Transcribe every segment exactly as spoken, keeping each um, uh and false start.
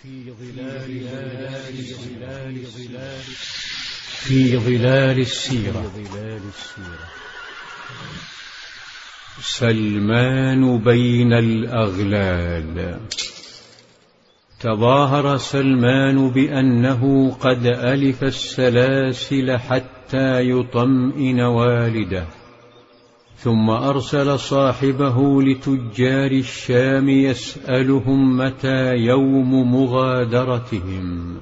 في ظلال ظلال ظلال في ظلال السيرة. سلمان بين الأغلال. تظاهر سلمان بأنه قد ألف السلاسل حتى يطمئن والده، ثم أرسل صاحبه لتجار الشام يسألهم متى يوم مغادرتهم.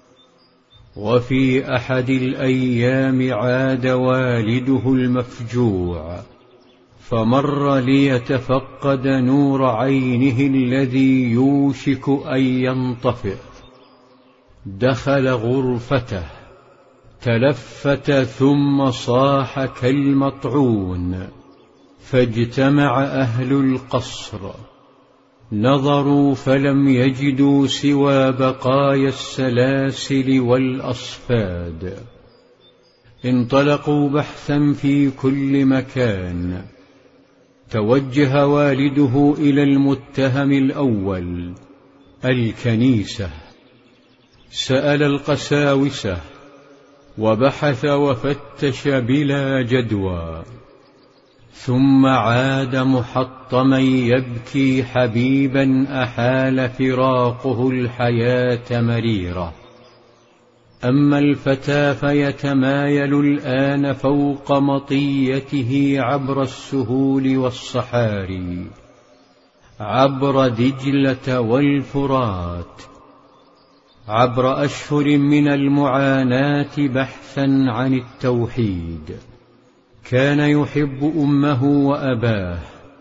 وفي أحد الأيام عاد والده المفجوع، فمر ليتفقد نور عينه الذي يوشك أن ينطفئ. دخل غرفته، تلفت ثم صاح كالمطعون، فاجتمع أهل القصر، نظروا فلم يجدوا سوى بقايا السلاسل والأصفاد. انطلقوا بحثا في كل مكان. توجه والده إلى المتهم الأول، الكنيسة. سأل القساوسة وبحث وفتش بلا جدوى، ثم عاد محطما يبكي حبيبا أحال فراقه الحياة مريرة. أما الفتى فيتمايل الآن فوق مطيته عبر السهول والصحاري، عبر دجلة والفرات، عبر أشهر من المعاناة بحثا عن التوحيد. كان يحب أمه وأباه،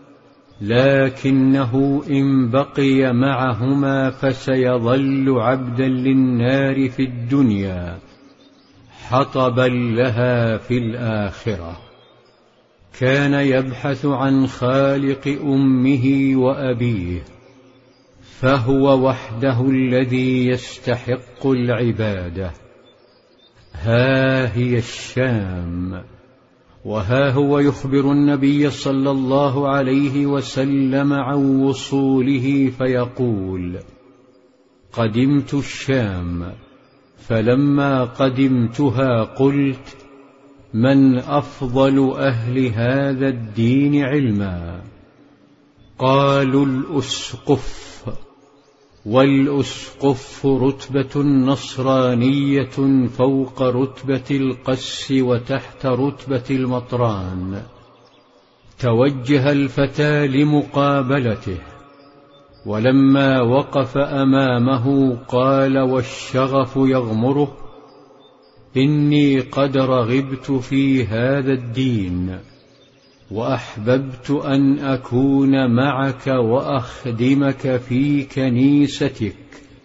لكنه إن بقي معهما فسيظل عبدا للنار في الدنيا، حطبا لها في الآخرة. كان يبحث عن خالق أمه وأبيه، فهو وحده الذي يستحق العبادة. ها هي الشام، وها هو يخبر النبي صلى الله عليه وسلم عن وصوله فيقول: قدمت الشام، فلما قدمتها قلت: من أفضل أهل هذا الدين علما؟ قالوا: الأسقف. والأسقف رتبة نصرانية فوق رتبة القس وتحت رتبة المطران. توجه الفتى لمقابلته، ولما وقف أمامه قال والشغف يغمره: إني قد رغبت في هذا الدين، وأحببت أن أكون معك وأخدمك في كنيستك،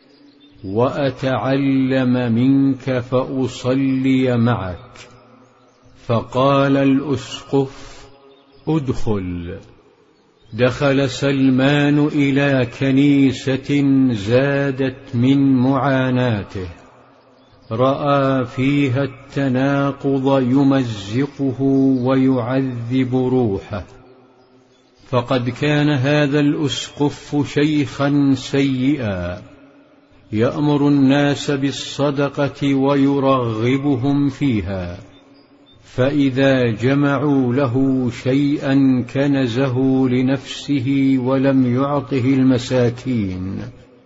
وأتعلم منك فأصلي معك. فقال الأسقف: ادخل. دخل سلمان إلى كنيسة زادت من معاناته، رأى فيها التناقض يمزقه ويعذب روحه. فقد كان هذا الأسقف شيخا سيئا، يأمر الناس بالصدقة ويرغبهم فيها، فإذا جمعوا له شيئا كنزه لنفسه ولم يعطه المساكين،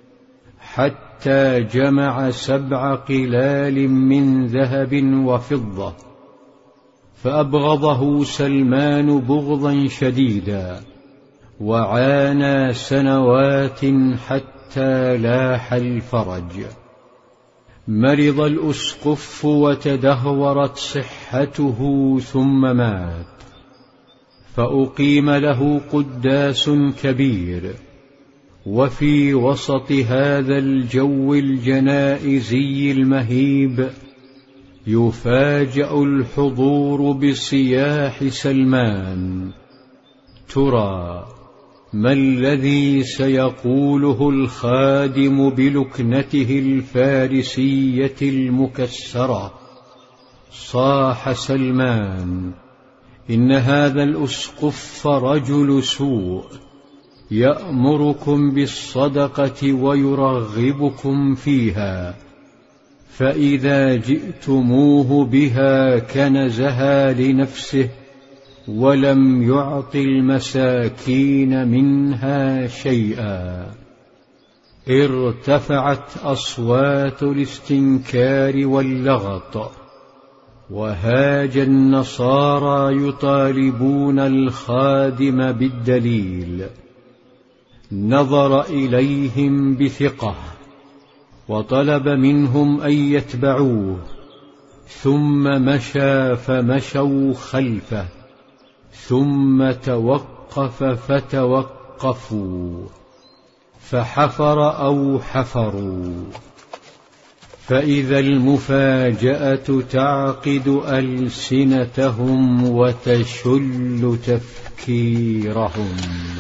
حتى جمع سبع قلال من ذهب وفضة. فأبغضه سلمان بغضا شديدا، وعانى سنوات حتى لاح الفرج. مرض الأسقف وتدهورت صحته ثم مات، فأقيم له قداس كبير. وفي وسط هذا الجو الجنائزي المهيب يفاجأ الحضور بصياح سلمان: ترى ما الذي سيقوله الخادم بلكنته الفارسية المكسرة؟ صاح سلمان: إن هذا الأسقف رجل سوء، يأمركم بالصدقة ويرغبكم فيها، فإذا جئتموه بها كنزها لنفسه ولم يعط المساكين منها شيئا. ارتفعت أصوات الاستنكار واللغط، وهاج النصارى يطالبون الخادم بالدليل. نظر إليهم بثقة وطلب منهم أن يتبعوه، ثم مشى فمشوا خلفه، ثم توقف فتوقفوا، فحفر أو حفروا، فإذا المفاجأة تعقد ألسنتهم وتشل تفكيرهم.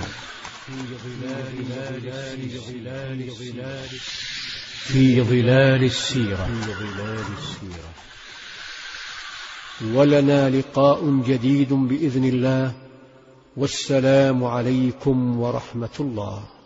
في ظلال السيرة. ولنا لقاء جديد بإذن الله، والسلام عليكم ورحمة الله.